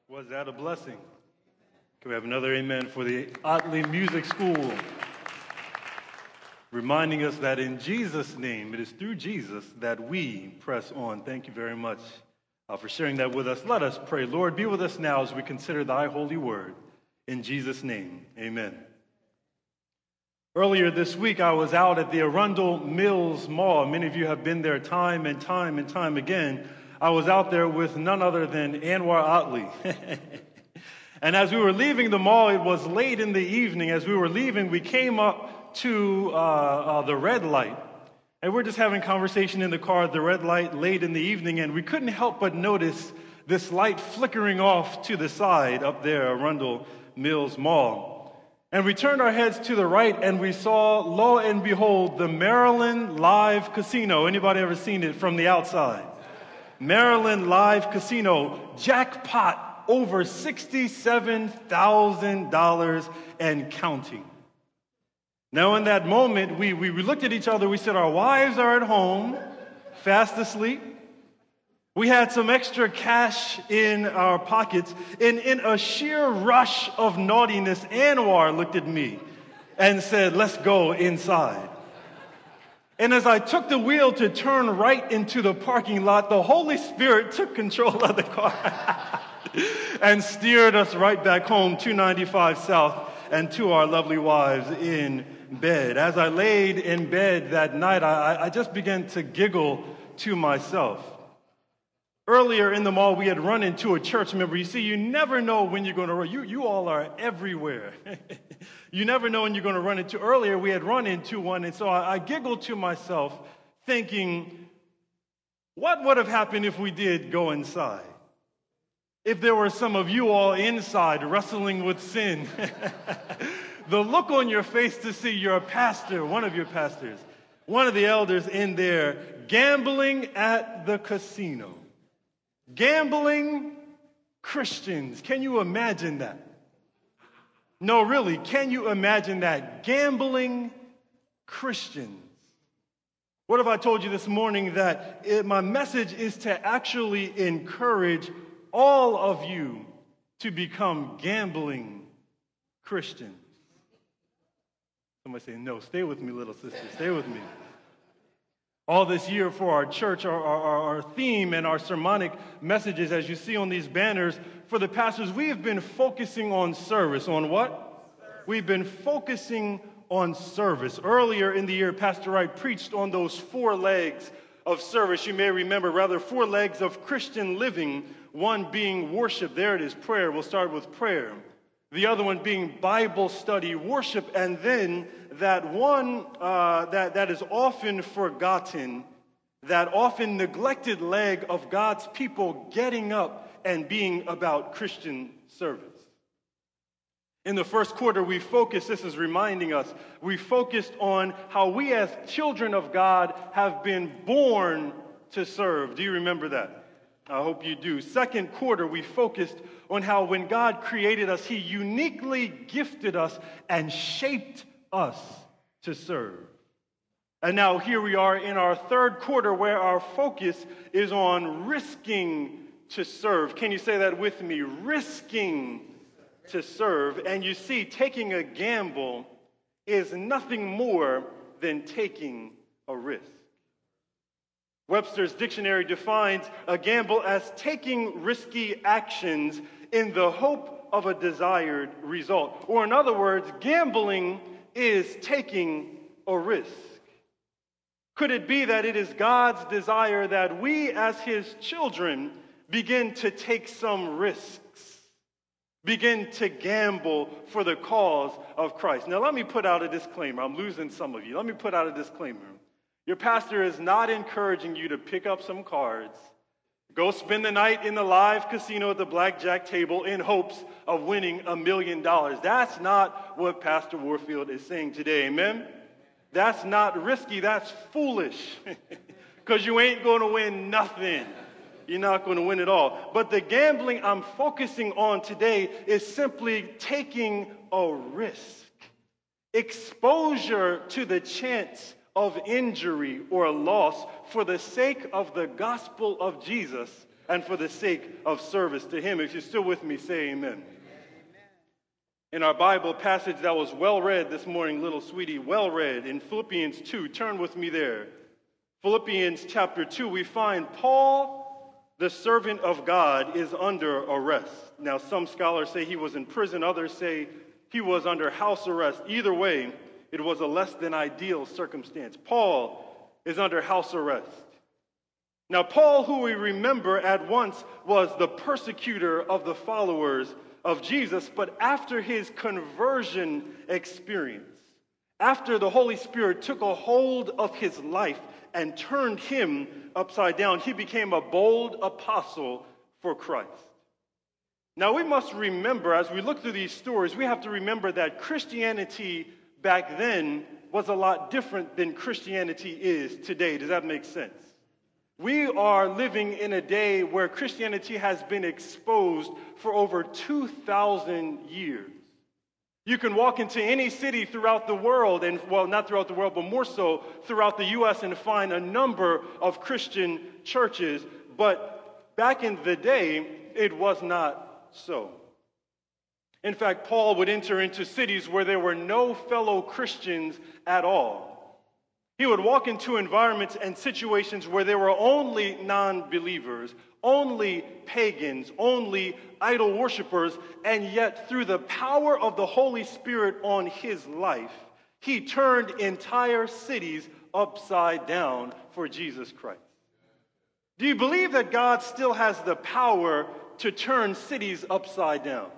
Was that a blessing? Can we have another amen for the Otley Music School? Reminding us that in Jesus' name, it is through Jesus that we press on. Thank you very much for sharing that with us. Let us pray. Lord, be with us now as we consider thy holy word. In Jesus' name, amen. Earlier this week, I was out at the Arundel Mills Mall. Many of you have been there time and time again. I was out there with none other than Anwar Otley. And as we were leaving the mall, it was late in the evening. As we were leaving, we came up to the red light. And we're just having conversation in the car at the red light late in the evening, and we couldn't help but notice this light flickering off to the side up there, Arundel Mills Mall. And we turned our heads to the right, and we saw, lo and behold, the Maryland Live Casino. Anybody ever seen it from the outside? Maryland Live Casino, jackpot over $67,000 and counting. Now in that moment, we looked at each other, we said, our wives are at home, fast asleep. We had some extra cash in our pockets. And in a sheer rush of naughtiness, Anwar looked at me and said, let's go inside. And as I took the wheel to turn right into the parking lot, the Holy Spirit took control of the car and steered us right back home, 295 South, and to our lovely wives in bed. As I laid in bed that night, I just began to giggle to myself. Earlier in the mall, we had run into a church member. You see, you never know when you're going to run. You all are everywhere. You never know when you're going to run into. Earlier, we had run into one, and so I giggled to myself, thinking, what would have happened if we did go inside? If there were some of you all inside wrestling with sin. The look on your face to see your pastor, one of your pastors, one of the elders in there, gambling at the casino. Gambling Christians. Can you imagine that? No, really, can you imagine that? Gambling Christians. What if I told you this morning that my message is to actually encourage all of you to become gambling Christians? Somebody say, no, stay with me, little sister, stay with me. All this year for our church, our theme and our sermonic messages, as you see on these banners, for the pastors, we have been focusing on service. On what? We've been focusing on service. Earlier in the year, Pastor Wright preached on those 4 legs of service. You may remember, rather, 4 legs of Christian living, one being worship. There it is, prayer. We'll start with prayer. The other one being Bible study, worship, and then that one that is often forgotten, that often neglected leg of God's people getting up and being about Christian service. In the first quarter, we focused, this is reminding us, we focused on how we as children of God have been born to serve. Do you remember that? I hope you do. Second quarter, we focused on how when God created us, He uniquely gifted us and shaped us to serve. And now here we are in our third quarter where our focus is on risking to serve. Can you say that with me? Risking to serve. And you see, taking a gamble is nothing more than taking a risk. Webster's dictionary defines a gamble as taking risky actions in the hope of a desired result. Or in other words, gambling is taking a risk. Could it be that it is God's desire that we as His children begin to take some risks, begin to gamble for the cause of Christ? Now let me put out a disclaimer. I'm losing some of you. Let me put out a disclaimer. Your pastor is not encouraging you to pick up some cards, go spend the night in the live casino at the blackjack table in hopes of winning $1 million. That's not what Pastor Warfield is saying today, amen? That's not risky, that's foolish, because you ain't going to win nothing. You're not going to win it all. But the gambling I'm focusing on today is simply taking a risk. Exposure to the chance of injury or loss for the sake of the gospel of Jesus and for the sake of service to him. If you're still with me, say amen. In our Bible passage that was well read this morning, little sweetie, well read, in Philippians 2, turn with me there. Philippians chapter 2, we find Paul, the servant of God, is under arrest. Now, some scholars say he was in prison, others say he was under house arrest. Either way, it was a less than ideal circumstance. Paul is under house arrest. Now, Paul, who we remember at once was the persecutor of the followers of Jesus, but after his conversion experience, after the Holy Spirit took a hold of his life and turned him upside down, he became a bold apostle for Christ. Now, we must remember, as we look through these stories, we have to remember that Christianity back then was a lot different than Christianity is today. Does that make sense? We are living in a day where Christianity has been exposed for over 2,000 years. You can walk into any city throughout the world, and well, not throughout the world, but more so throughout the U.S., and find a number of Christian churches. But back in the day, it was not so. In fact, Paul would enter into cities where there were no fellow Christians at all. He would walk into environments and situations where there were only non-believers, only pagans, only idol worshipers, and yet through the power of the Holy Spirit on his life, he turned entire cities upside down for Jesus Christ. Do you believe that God still has the power to turn cities upside down?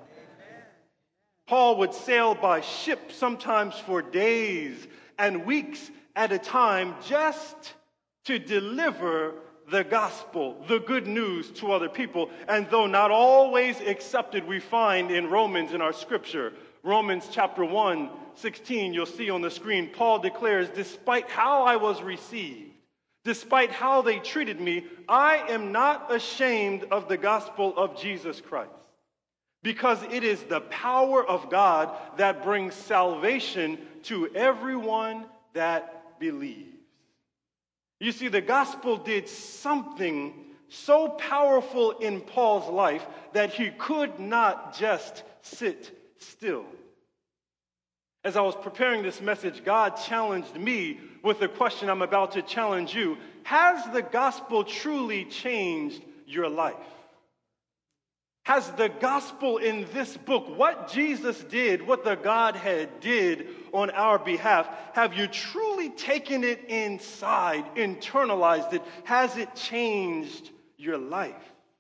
Paul would sail by ship sometimes for days and weeks at a time just to deliver the gospel, the good news to other people. And though not always accepted, we find in Romans in our scripture, Romans chapter 1, 16, you'll see on the screen, Paul declares, despite how I was received, despite how they treated me, I am not ashamed of the gospel of Jesus Christ, because it is the power of God that brings salvation to everyone that believes. You see, the gospel did something so powerful in Paul's life that he could not just sit still. As I was preparing this message, God challenged me with the question I'm about to challenge you. Has the gospel truly changed your life? Has the gospel in this book, what Jesus did, what the Godhead did on our behalf, have you truly taken it inside, internalized it? Has it changed your life?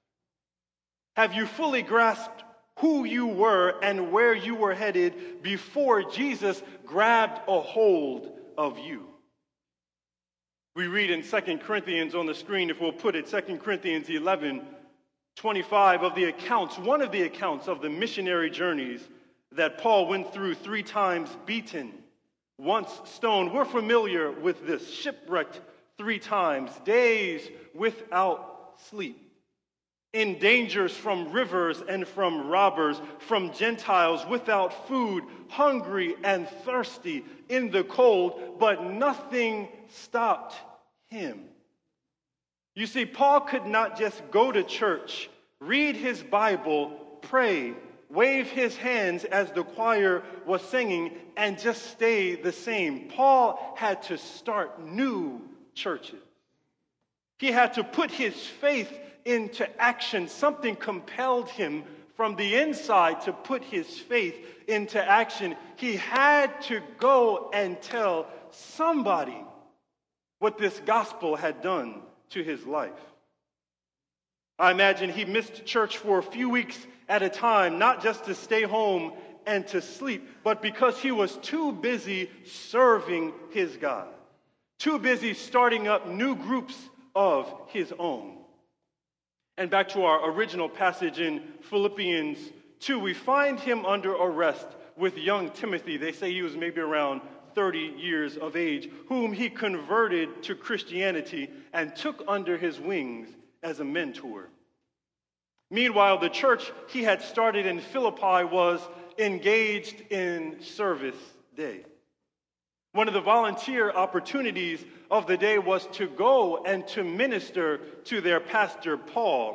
Have you fully grasped who you were and where you were headed before Jesus grabbed a hold of you? We read in 2 Corinthians on the screen, if we'll put it, 2 Corinthians 11:25 of the accounts, one of the accounts of the missionary journeys that Paul went through, 3 times beaten, once stoned. We're familiar with this. Shipwrecked 3 times, days without sleep, in dangers from rivers and from robbers, from Gentiles, without food, hungry and thirsty, in the cold, but nothing stopped him. You see, Paul could not just go to church, read his Bible, pray, wave his hands as the choir was singing, and just stay the same. Paul had to start new churches. He had to put his faith into action. Something compelled him from the inside to put his faith into action. He had to go and tell somebody what this gospel had done to his life. I imagine he missed church for a few weeks at a time, not just to stay home and to sleep, but because he was too busy serving his God, too busy starting up new groups of his own. And back to our original passage in Philippians 2, we find him under arrest with young Timothy. They say he was maybe around 30 years of age, whom he converted to Christianity and took under his wings as a mentor. Meanwhile, the church he had started in Philippi was engaged in service day. One of the volunteer opportunities of the day was to go and to minister to their pastor, Paul,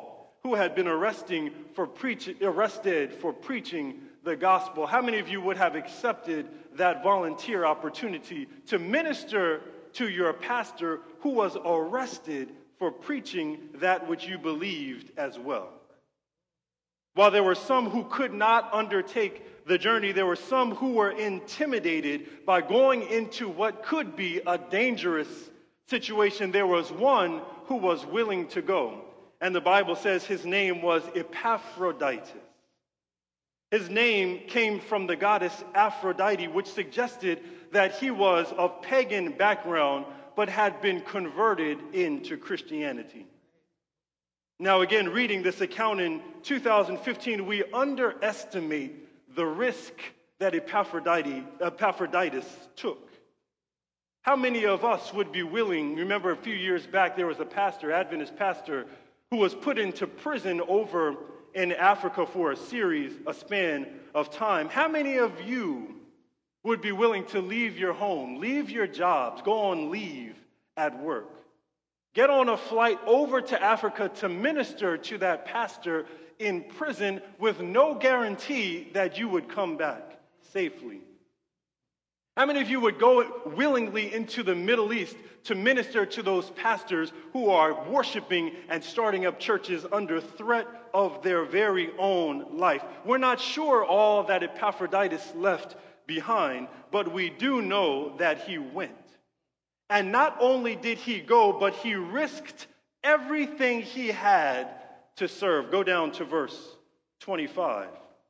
who had been arrested for preaching the gospel. How many of you would have accepted that volunteer opportunity to minister to your pastor who was arrested for preaching that which you believed as well? While there were some who could not undertake the journey, there were some who were intimidated by going into what could be a dangerous situation. There was one who was willing to go, and the Bible says his name was Epaphroditus. His name came from the goddess Aphrodite, which suggested that he was of pagan background but had been converted into Christianity. Now, again, reading this account in 2015, we underestimate the risk that Epaphroditus took. How many of us would be willing? Remember, a few years back, there was a pastor, Adventist pastor, who was put into prison over in Africa for a span of time. How many of you would be willing to leave your home, leave your jobs, go on leave at work, get on a flight over to Africa to minister to that pastor in prison with no guarantee that you would come back safely? How many of you would go willingly into the Middle East to minister to those pastors who are worshiping and starting up churches under threat of their very own life? We're not sure all that Epaphroditus left behind, but we do know that he went. And not only did he go, but he risked everything he had to serve. Go down to verse 25.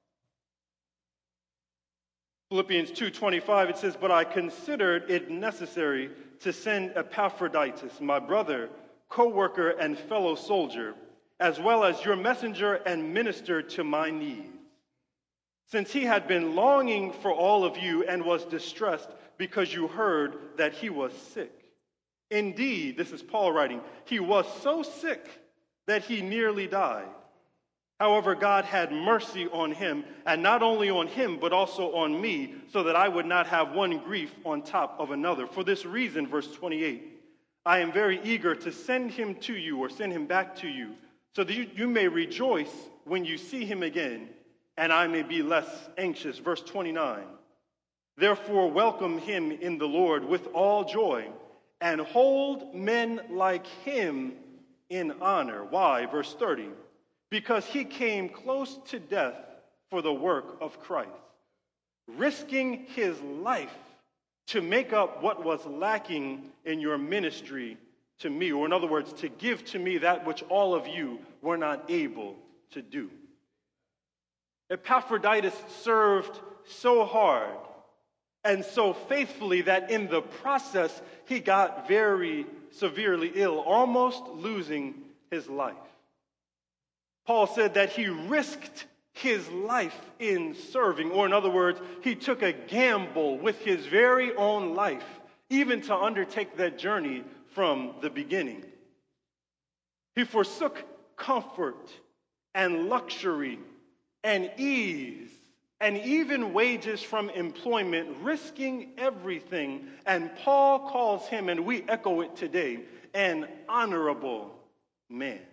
Philippians 2:25, it says, "But I considered it necessary to send Epaphroditus, my brother, co-worker, and fellow soldier, as well as your messenger and minister to my needs, since he had been longing for all of you and was distressed because you heard that he was sick. Indeed," this is Paul writing, "he was so sick that he nearly died. However, God had mercy on him, and not only on him, but also on me, so that I would not have one grief on top of another. For this reason," verse 28, "I am very eager to send him to you," or send him back to you, "so that you may rejoice when you see him again, and I may be less anxious." Verse 29, "Therefore welcome him in the Lord with all joy, and hold men like him in honor." Why? Verse 30, "Because he came close to death for the work of Christ, risking his life to make up what was lacking in your ministry to me." Or in other words, to give to me that which all of you were not able to do. Epaphroditus served so hard and so faithfully that in the process he got very severely ill, almost losing his life. Paul said that he risked his life in serving, or in other words, he took a gamble with his very own life, even to undertake that journey from the beginning. He forsook comfort and luxury and ease and even wages from employment, risking everything. And Paul calls him, and we echo it today, an honorable man.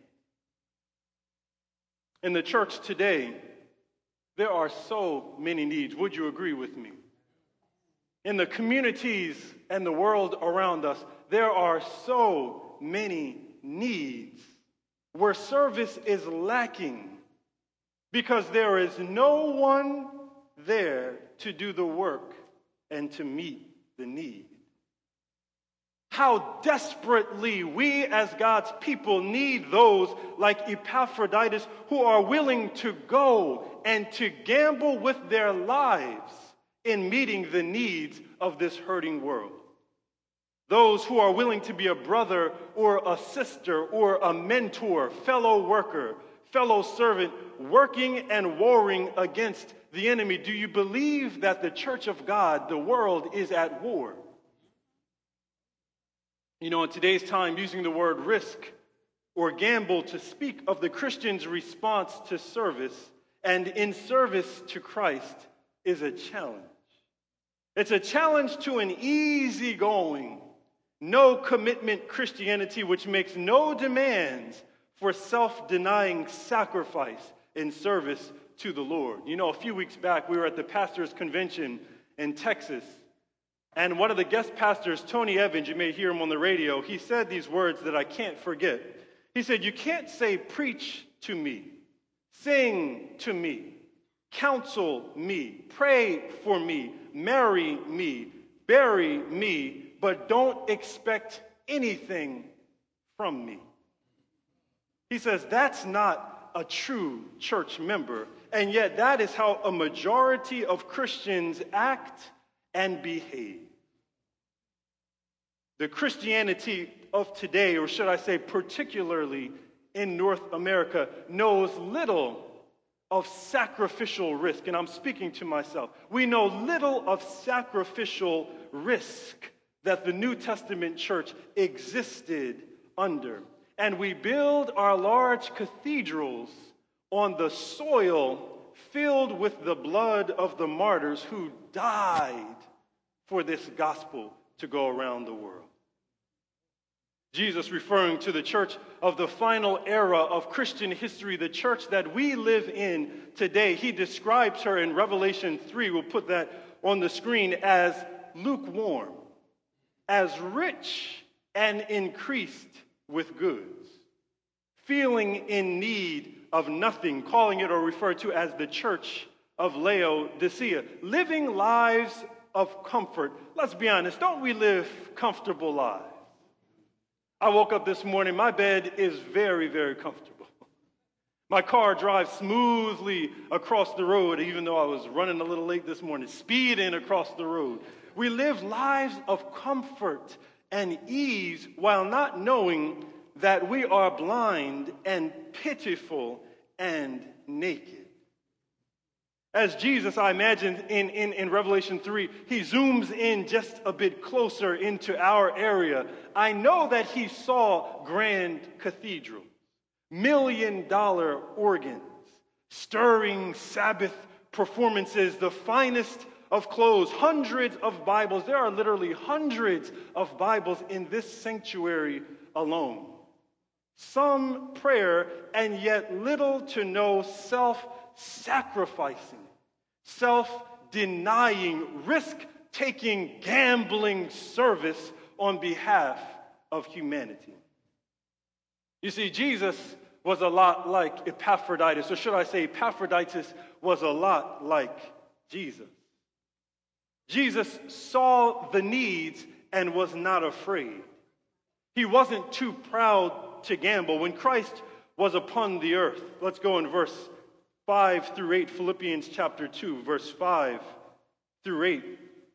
In the church today, there are so many needs. Would you agree with me? In the communities and the world around us, there are so many needs where service is lacking because there is no one there to do the work and to meet the need. How desperately we as God's people need those like Epaphroditus who are willing to go and to gamble with their lives in meeting the needs of this hurting world. Those who are willing to be a brother or a sister or a mentor, fellow worker, fellow servant, working and warring against the enemy. Do you believe that the church of God, the world, is at war? You know, in today's time, using the word risk or gamble to speak of the Christian's response to service and in service to Christ is a challenge. It's a challenge to an easygoing, no commitment Christianity which makes no demands for self-denying sacrifice in service to the Lord. You know, a few weeks back, we were at the pastors' convention in Texas, and one of the guest pastors, Tony Evans, you may hear him on the radio, he said these words that I can't forget. He said, "You can't say preach to me, sing to me, counsel me, pray for me, marry me, bury me, but don't expect anything from me." He says that's not a true church member, and yet that is how a majority of Christians act and behave. The Christianity of today, or should I say particularly in North America, knows little of sacrificial risk, and I'm speaking to myself. We know little of sacrificial risk that the New Testament church existed under. And we build our large cathedrals on the soil filled with the blood of the martyrs who died for this gospel to go around the world. Jesus, referring to the church of the final era of Christian history, the church that we live in today, he describes her in Revelation 3, we'll put that on the screen, as lukewarm, as rich and increased with goods, feeling in need of nothing, calling it or referred to as the church of Laodicea, living lives of comfort. Let's be honest, don't we live comfortable lives? I woke up this morning, my bed is very, very comfortable. My car drives smoothly across the road, even though I was running a little late this morning, speeding across the road. We live lives of comfort and ease while not knowing that we are blind and pitiful and naked. As Jesus, I imagine, in Revelation 3, he zooms in just a bit closer into our area. I know that he saw grand cathedrals, million-dollar organs, stirring Sabbath performances, the finest of clothes, hundreds of Bibles. There are literally hundreds of Bibles in this sanctuary alone. Some prayer, and yet little to no self-sacrificing, self-denying, risk-taking, gambling service on behalf of humanity. You see, Jesus was a lot like Epaphroditus, or should I say Epaphroditus was a lot like Jesus. Jesus saw the needs and was not afraid. He wasn't too proud to gamble. When Christ was upon the earth, let's go in verse 5 through 8, Philippians chapter 2, verse 5 through 8.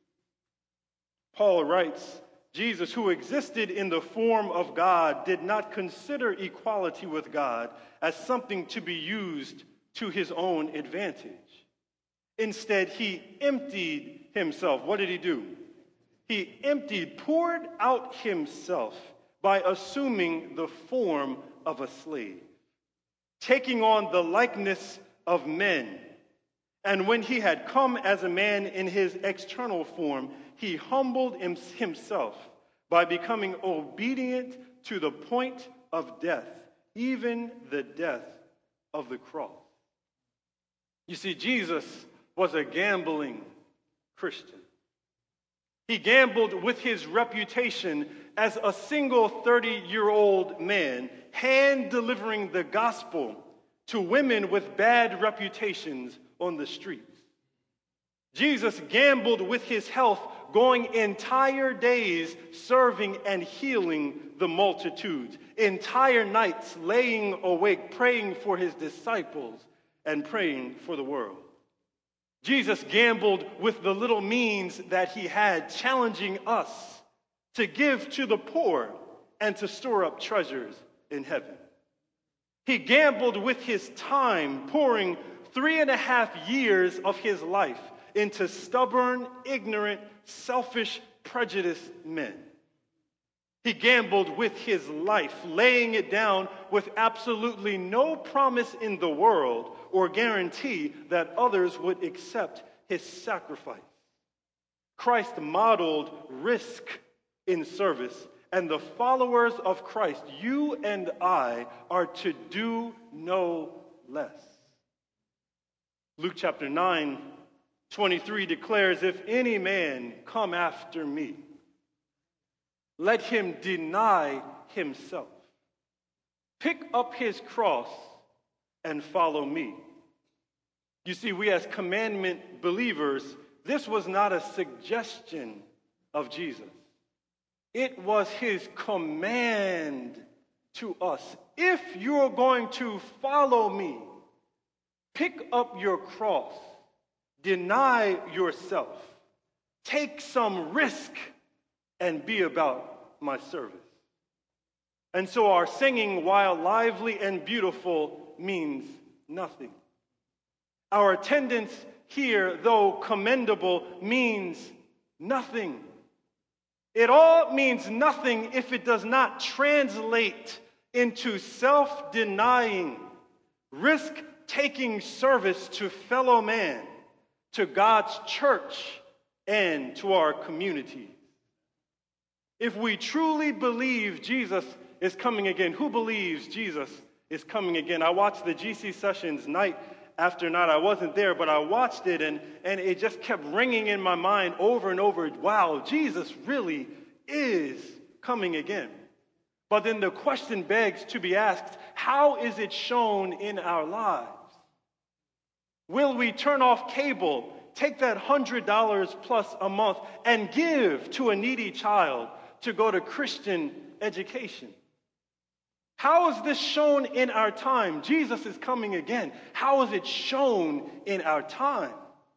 Paul writes, Jesus, who existed in the form of God, did not consider equality with God as something to be used to his own advantage. Instead, he emptied himself. What did he do? He poured out himself by assuming the form of a slave, taking on the likeness of men. And when he had come as a man in his external form, he humbled himself by becoming obedient to the point of death, even the death of the cross. You see, Jesus was a gambling Christian. He gambled with his reputation as a single 30-year-old man, hand-delivering the gospel to women with bad reputations on the streets. Jesus gambled with his health, going entire days serving and healing the multitudes, entire nights laying awake, praying for his disciples and praying for the world. Jesus gambled with the little means that he had, challenging us to give to the poor and to store up treasures in heaven. He gambled with his time, pouring 3.5 years of his life into stubborn, ignorant, selfish, prejudiced men. He gambled with his life, laying it down with absolutely no promise in the world or guarantee that others would accept his sacrifice. Christ modeled risk in service and the followers of Christ, you and I, are to do no less. Luke chapter 9:23 declares, if any man come after me, let him deny himself, pick up his cross, and follow me. You see, we as commandment believers, this was not a suggestion of Jesus. It was his command to us. If you're going to follow me, pick up your cross, deny yourself, take some risk, and be about my service. And so our singing, while lively and beautiful, means nothing. Our attendance here, though commendable, means nothing. It all means nothing if it does not translate into self-denying, risk-taking service to fellow man, to God's church, and to our community. If we truly believe Jesus is coming again, who believes Jesus is coming again? I watched the GC sessions night after night. I wasn't there, but I watched it, and it just kept ringing in my mind over and over. Wow, Jesus really is coming again. But then the question begs to be asked, how is it shown in our lives? Will we turn off cable, take that $100 plus a month, and give to a needy child to go to Christian education? How is this shown in our time? Jesus is coming again. How is it shown in our time?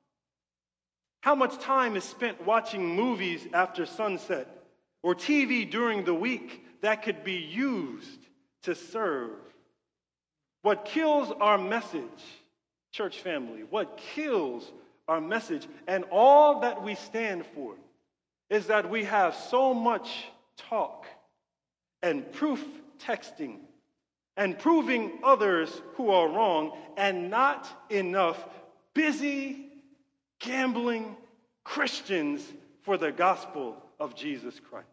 How much time is spent watching movies after sunset or TV during the week that could be used to serve? What kills our message, church family, what kills our message and all that we stand for is that we have so much talk and proof texting and proving others who are wrong, and not enough busy, gambling Christians for the gospel of Jesus Christ.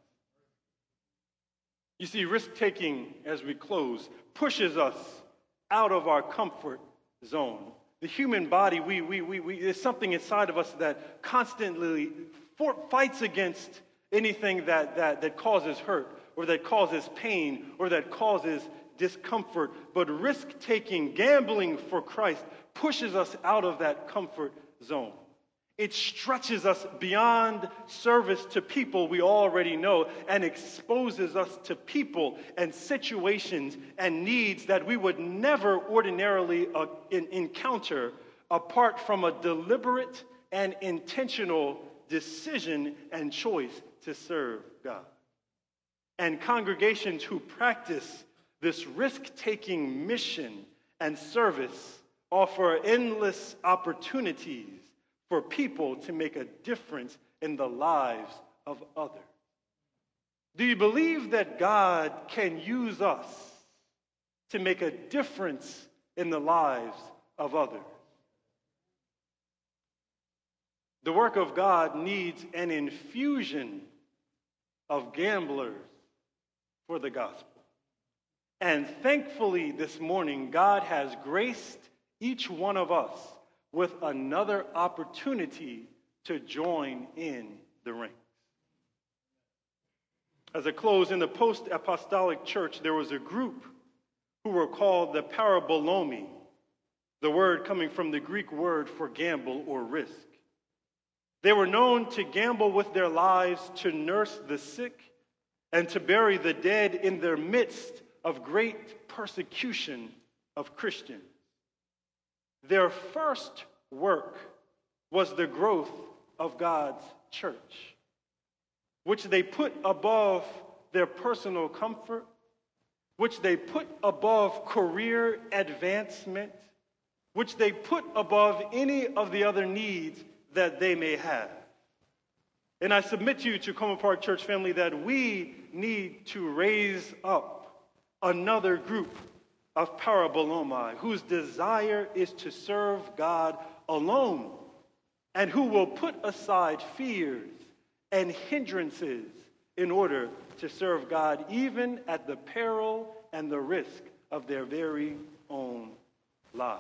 You see, risk-taking, as we close, pushes us out of our comfort zone. The human body, there's something inside of us that constantly fights against anything that causes hurt, or that causes pain, or that causes discomfort. But risk-taking, gambling for Christ, pushes us out of that comfort zone. It stretches us beyond service to people we already know and exposes us to people and situations and needs that we would never ordinarily encounter apart from a deliberate and intentional decision and choice to serve God. And congregations who practice this risk-taking mission and service offer endless opportunities for people to make a difference in the lives of others. Do you believe that God can use us to make a difference in the lives of others? The work of God needs an infusion of gamblers for the gospel. And thankfully this morning, God has graced each one of us with another opportunity to join in the ranks. As a close, in the post-apostolic church, there was a group who were called the Parabolomi, the word coming from the Greek word for gamble or risk. They were known to gamble with their lives, to nurse the sick, and to bury the dead in their midst of great persecution of Christians. Their first work was the growth of God's church, which they put above their personal comfort, which they put above career advancement, which they put above any of the other needs that they may have. And I submit to you, Tacoma Park Church family, that we need to raise up another group of Parabolomi whose desire is to serve God alone and who will put aside fears and hindrances in order to serve God, even at the peril and the risk of their very own lives.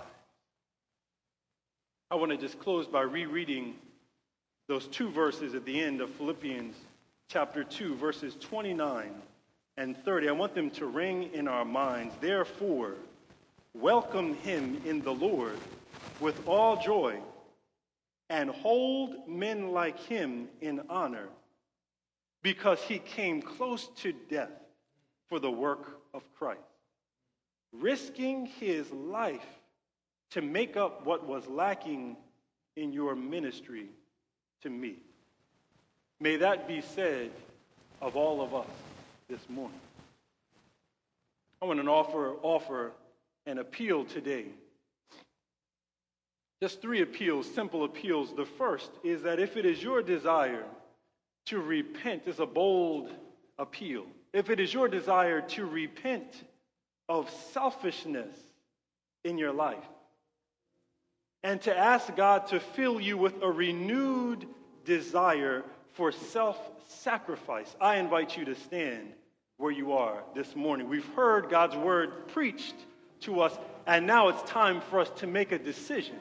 I want to just close by rereading those two verses at the end of Philippians chapter 2, verses 29 and 30. I want them to ring in our minds. Therefore, welcome him in the Lord with all joy, and hold men like him in honor, because he came close to death for the work of Christ, risking his life to make up what was lacking in your ministry to me. May that be said of all of us this morning. I want to offer an appeal today. Just 3 appeals, simple appeals. The first is that if it is your desire to repent, it's a bold appeal. If it is your desire to repent of selfishness in your life and to ask God to fill you with a renewed desire for self-sacrifice, I invite you to stand where you are this morning. We've heard God's word preached to us, and now it's time for us to make a decision.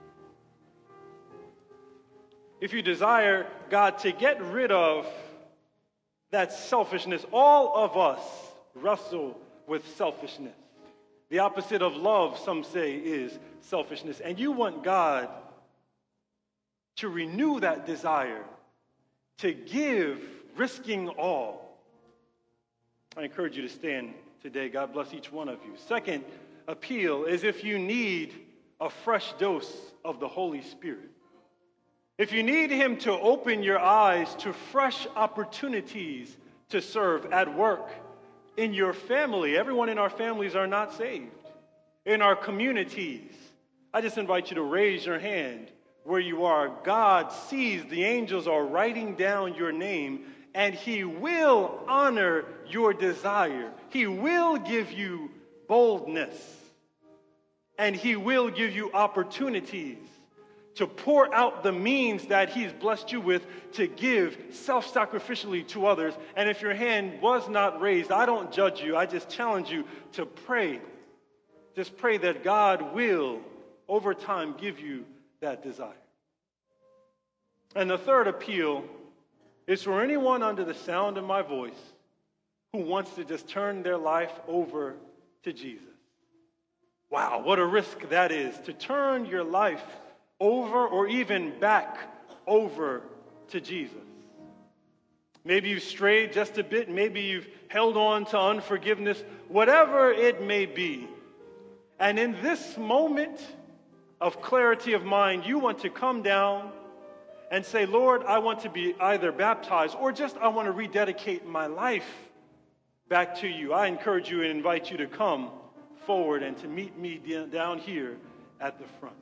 If you desire God to get rid of that selfishness, all of us wrestle with selfishness. The opposite of love, some say, is selfishness. And you want God to renew that desire, to give, risking all. I encourage you to stand today. God bless each one of you. Second appeal is if you need a fresh dose of the Holy Spirit. If you need him to open your eyes to fresh opportunities to serve at work, in your family. Everyone in our families are not saved. In our communities. I just invite you to raise your hand where you are. God sees the angels are writing down your name, and he will honor your desire. He will give you boldness, and he will give you opportunities to pour out the means that he's blessed you with to give self-sacrificially to others. And if your hand was not raised, I don't judge you. I just challenge you to pray. Just pray that God will, over time, give you that desire. And the third appeal is for anyone under the sound of my voice who wants to just turn their life over to Jesus. Wow, what a risk that is, to turn your life over or even back over to Jesus. Maybe you've strayed just a bit. Maybe you've held on to unforgiveness. Whatever it may be. And in this moment of clarity of mind, you want to come down and say, Lord, I want to be either baptized or just I want to rededicate my life back to you. I encourage you and invite you to come forward and to meet me down here at the front.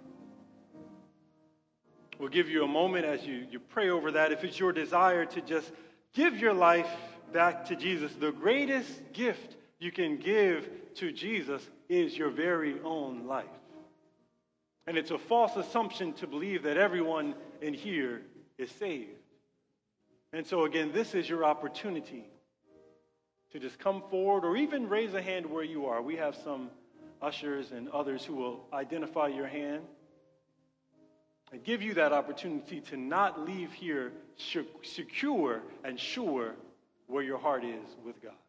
We'll give you a moment as you pray over that. If it's your desire to just give your life back to Jesus, the greatest gift you can give to Jesus is your very own life. And it's a false assumption to believe that everyone in here is saved. And so again, this is your opportunity to just come forward or even raise a hand where you are. We have some ushers and others who will identify your hand and give you that opportunity to not leave here secure and sure where your heart is with God.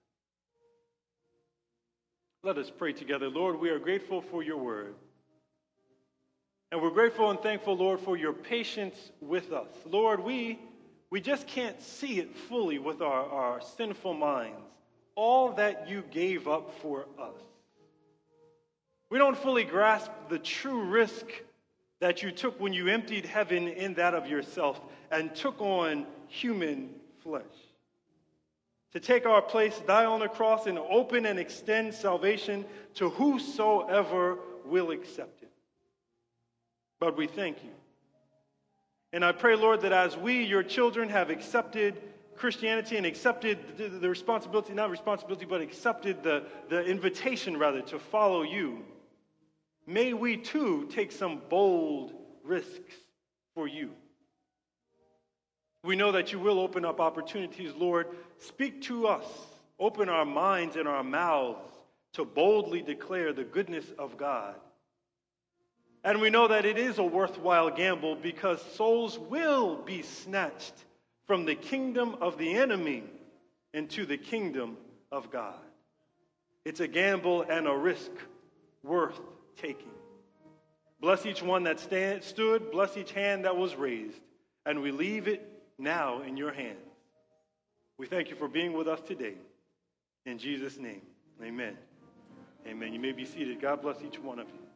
Let us pray together. Lord, we are grateful for your word. And we're grateful and thankful, Lord, for your patience with us. Lord, we just can't see it fully with our sinful minds, all that you gave up for us. We don't fully grasp the true risk that you took when you emptied heaven in that of yourself and took on human flesh. To take our place, die on the cross, and open and extend salvation to whosoever will accept it. But we thank you. And I pray, Lord, that as we, your children, have accepted Christianity and accepted the responsibility, not responsibility, but accepted the invitation, rather, to follow you, may we too take some bold risks for you. We know that you will open up opportunities, Lord. Speak to us. Open our minds and our mouths to boldly declare the goodness of God. And we know that it is a worthwhile gamble because souls will be snatched from the kingdom of the enemy into the kingdom of God. It's a gamble and a risk worth taking. Bless each one that stood, bless each hand that was raised, and we leave it now in your hands. We thank you for being with us today. In Jesus' name, amen. Amen. You may be seated. God bless each one of you.